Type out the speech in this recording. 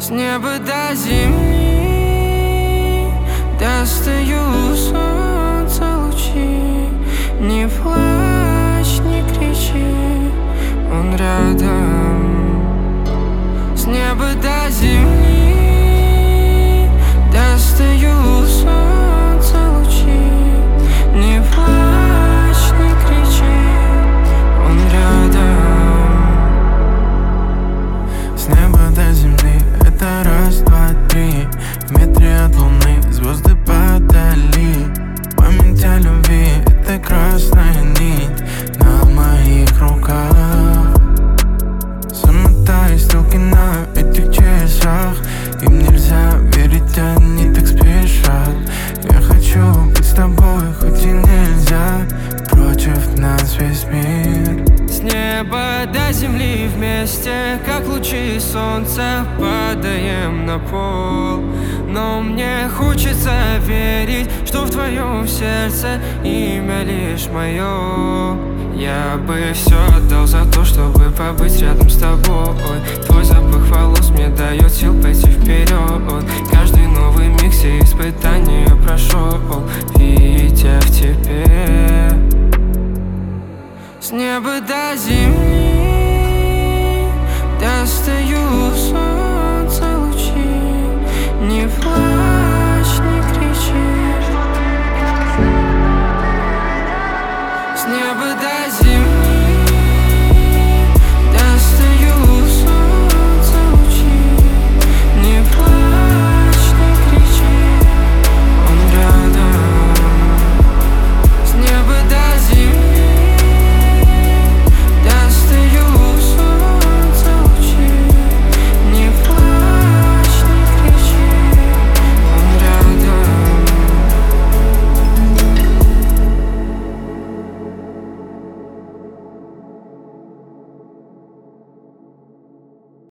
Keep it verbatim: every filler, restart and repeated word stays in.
С неба до земли достаю солнца лучи. Не плачь, не кричи, он рядом. С неба до земли достаю солнца лучи. Не плачь, не кричи, он рядом. С неба до земли — это раз, два, три. В метре от луны звезды подали. Память о любви — это красная нить на моих руках. Замотай стрелки на этих часах. Им нельзя верить, они так спешат. Я хочу быть с тобой, хоть и нельзя. Против нас весь мир. С неба до земли вместе, как лучи солнца, падаем на пол. Но мне хочется верить, что в твоем сердце имя лишь мое. Я бы все отдал за то, чтобы побыть рядом с тобой. Твой запах волос мне дает сил пойти вперед. Каждый